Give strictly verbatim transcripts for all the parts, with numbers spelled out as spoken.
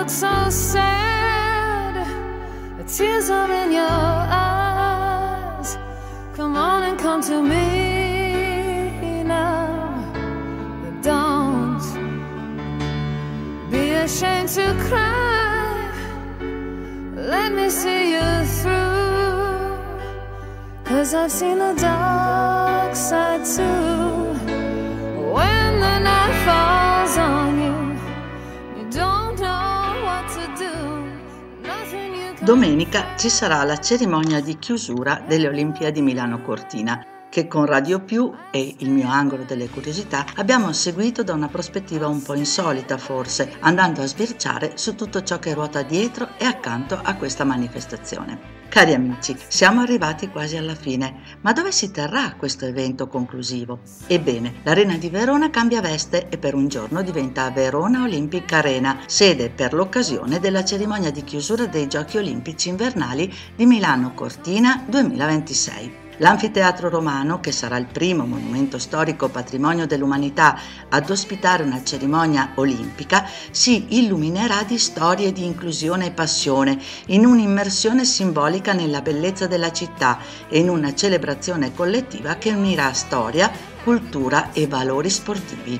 look so sad, the tears are in your eyes. Come on and come to me now. Don't be ashamed to cry. Let me see you through, 'cause I've seen the dark side too. When the night falls on you, you don't know what to do. Nothing you can... Domenica ci sarà la cerimonia di chiusura delle Olimpiadi Milano Cortina, che con Radio Più e il mio angolo delle curiosità abbiamo seguito da una prospettiva un po' insolita forse, andando a sbirciare su tutto ciò che ruota dietro e accanto a questa manifestazione. Cari amici, siamo arrivati quasi alla fine, ma dove si terrà questo evento conclusivo? Ebbene, l'Arena di Verona cambia veste e per un giorno diventa Verona Olympic Arena, sede per l'occasione della cerimonia di chiusura dei Giochi Olimpici Invernali di Milano Cortina duemilaventisei. L'Anfiteatro Romano, che sarà il primo monumento storico patrimonio dell'umanità ad ospitare una cerimonia olimpica, si illuminerà di storie di inclusione e passione, in un'immersione simbolica nella bellezza della città e in una celebrazione collettiva che unirà storia, cultura e valori sportivi.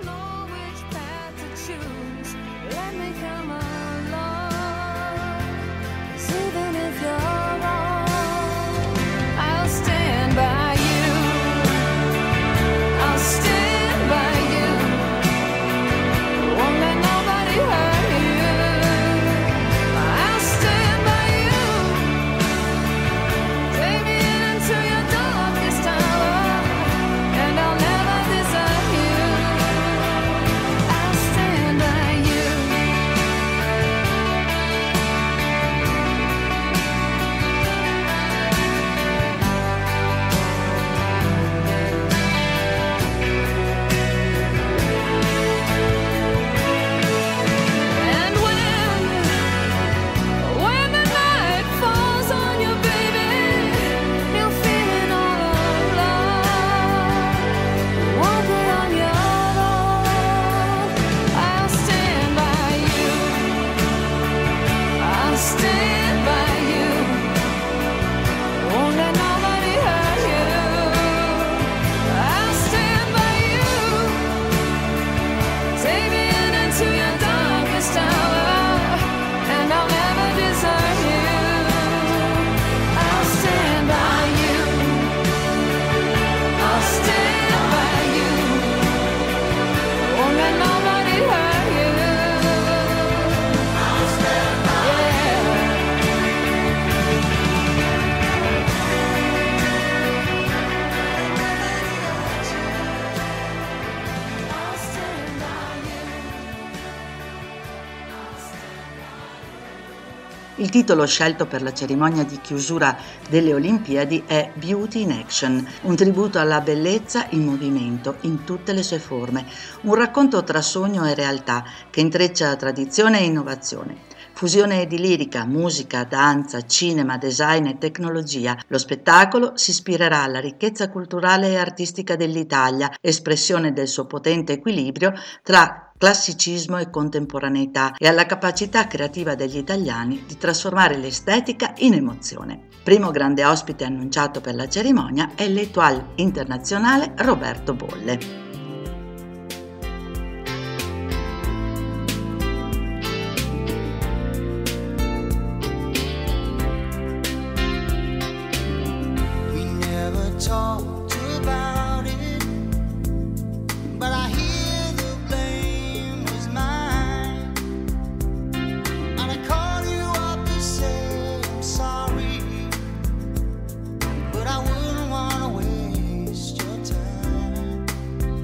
Il titolo scelto per la cerimonia di chiusura delle Olimpiadi è Beauty in Action, un tributo alla bellezza in movimento in tutte le sue forme, un racconto tra sogno e realtà che intreccia tradizione e innovazione. Fusione di lirica, musica, danza, cinema, design e tecnologia, lo spettacolo si ispirerà alla ricchezza culturale e artistica dell'Italia, espressione del suo potente equilibrio tra classicismo e contemporaneità e alla capacità creativa degli italiani di trasformare l'estetica in emozione. Primo grande ospite annunciato per la cerimonia è l'Étoile internazionale Roberto Bolle. But I wouldn't wanna waste your time.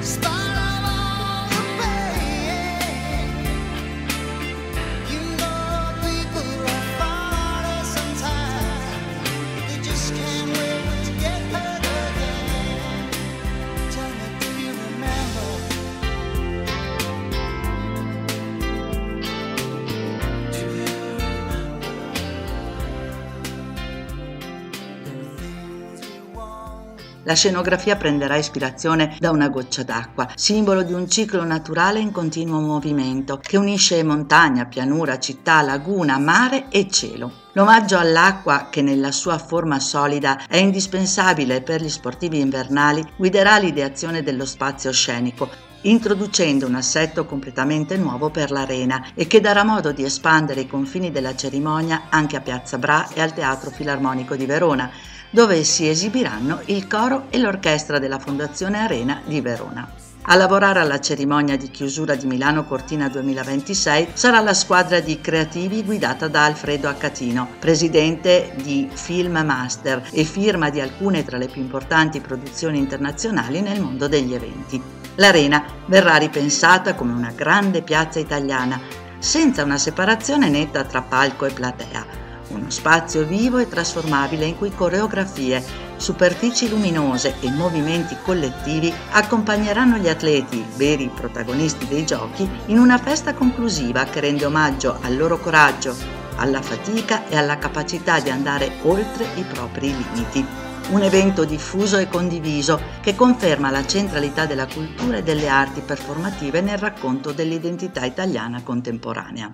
La scenografia prenderà ispirazione da una goccia d'acqua, simbolo di un ciclo naturale in continuo movimento che unisce montagna, pianura, città, laguna, mare e cielo. L'omaggio all'acqua, che nella sua forma solida è indispensabile per gli sportivi invernali, guiderà l'ideazione dello spazio scenico, introducendo un assetto completamente nuovo per l'arena e che darà modo di espandere i confini della cerimonia anche a Piazza Bra e al Teatro Filarmonico di Verona, dove si esibiranno il coro e l'orchestra della Fondazione Arena di Verona. A lavorare alla cerimonia di chiusura di Milano Cortina duemilaventisei sarà la squadra di creativi guidata da Alfredo Accatino, presidente di Film Master e firma di alcune tra le più importanti produzioni internazionali nel mondo degli eventi. L'Arena verrà ripensata come una grande piazza italiana, senza una separazione netta tra palco e platea. Uno spazio vivo e trasformabile in cui coreografie, superfici luminose e movimenti collettivi accompagneranno gli atleti, veri protagonisti dei giochi, in una festa conclusiva che rende omaggio al loro coraggio, alla fatica e alla capacità di andare oltre i propri limiti. Un evento diffuso e condiviso che conferma la centralità della cultura e delle arti performative nel racconto dell'identità italiana contemporanea.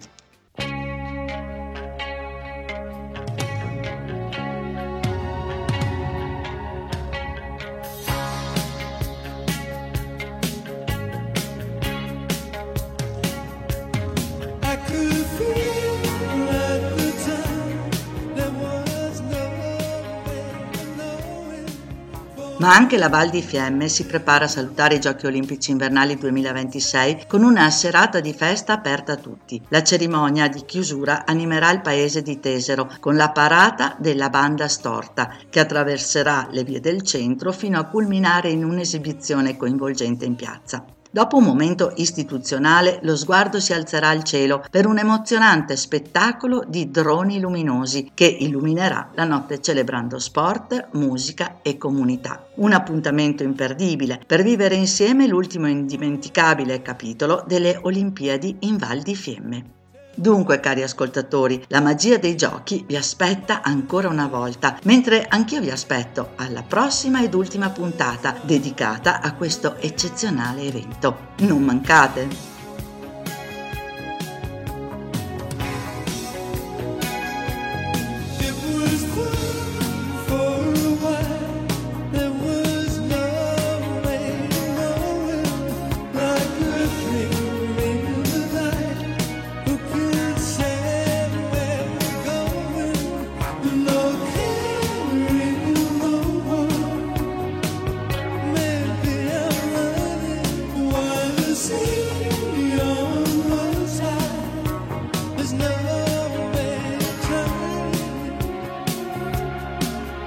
Ma anche la Val di Fiemme si prepara a salutare i Giochi Olimpici Invernali duemilaventisei con una serata di festa aperta a tutti. La cerimonia di chiusura animerà il paese di Tesero con la parata della Banda Storta, che attraverserà le vie del centro fino a culminare in un'esibizione coinvolgente in piazza. Dopo un momento istituzionale, lo sguardo si alzerà al cielo per un emozionante spettacolo di droni luminosi che illuminerà la notte celebrando sport, musica e comunità. Un appuntamento imperdibile per vivere insieme l'ultimo indimenticabile capitolo delle Olimpiadi in Val di Fiemme. Dunque, cari ascoltatori, la magia dei giochi vi aspetta ancora una volta, mentre anch'io vi aspetto alla prossima ed ultima puntata dedicata a questo eccezionale evento. Non mancate!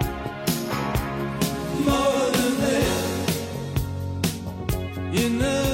You know